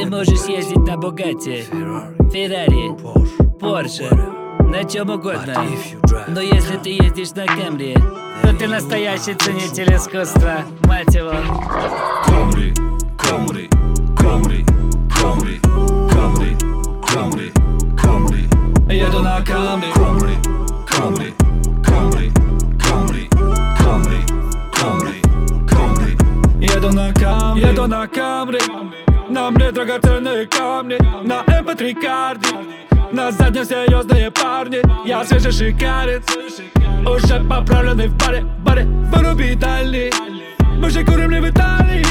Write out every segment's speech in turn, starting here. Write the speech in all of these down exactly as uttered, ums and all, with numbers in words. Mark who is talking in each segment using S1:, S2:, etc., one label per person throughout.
S1: Ты можешь ездить на Бугатти, Феррари, Порше, на чем угодно. Но если ты ездишь на Кэмри, то ты настоящий ценитель искусства, мать его.
S2: Камри, Камри, Камри, Камри, Камри, Камри, Камри. Еду на Камри, Камри, Камри, Камри, Камри, Камри, Камри, Камри. Еду на Камри, еду на Камри. На мне драгоценные камни, на эм пэ три карде. На заднем серьезные парни, я свежий шикарец. Уже поправленный в баре, баре, выруби дальний. Мы же курим не в Италии.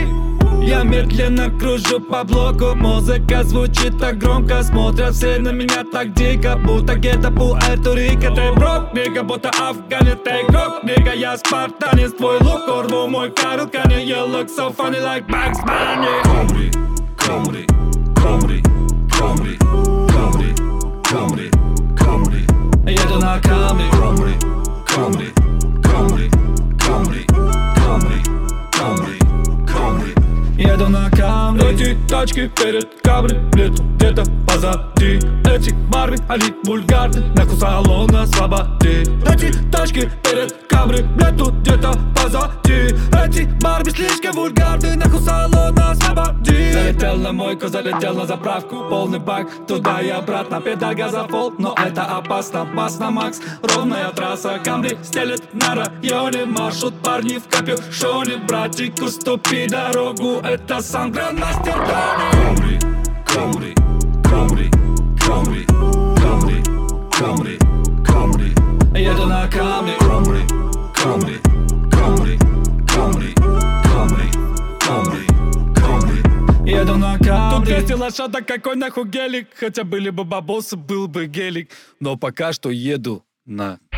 S2: Я медленно кружу по блоку, музыка звучит так громко. Смотрят все на меня так дико, будто где-то Пуэрто-Рико. Ты брок, нига, будто афганец. Ты игрок, нига, я спартанец. Твой лук урву, мой Карл Кани. You look so funny like Bugs Bunny. Камри, Камри, Камри, Камри, Камри, Камри, Камри. Еду на Камри, Камри, Камри, Камри, Камри, Камри, Камри, Камри. Еду на Камри. Эти тачки перед кабриолетом где-то позади. Эти Барби, они вульгарны, нахуй салона свободы. Эти тачки перед кабриолетом где-то позади. Эти Барби слишком вульгарны, нахуй салона свободы. Залетел на мойку, залетел на заправку, полный бак, туда и обратно, педаль газа пол. Но это опасно, опасно, Макс. Ровная трасса, Камри стелет на районе. Маршрут парни в капюшоне. Братик, уступи дорогу, это Сандра на Амстердаме. Камри, Камри, Камри, Камри, Камри, Камри. Еду на Камри, Камри, Камри, Камри, Камри, Камри, Камри, Камри. Еду на Камри. Тут двести лошадок, какой нахуй гелик. Хотя были бы бабосы, был бы гелик. Но пока что еду на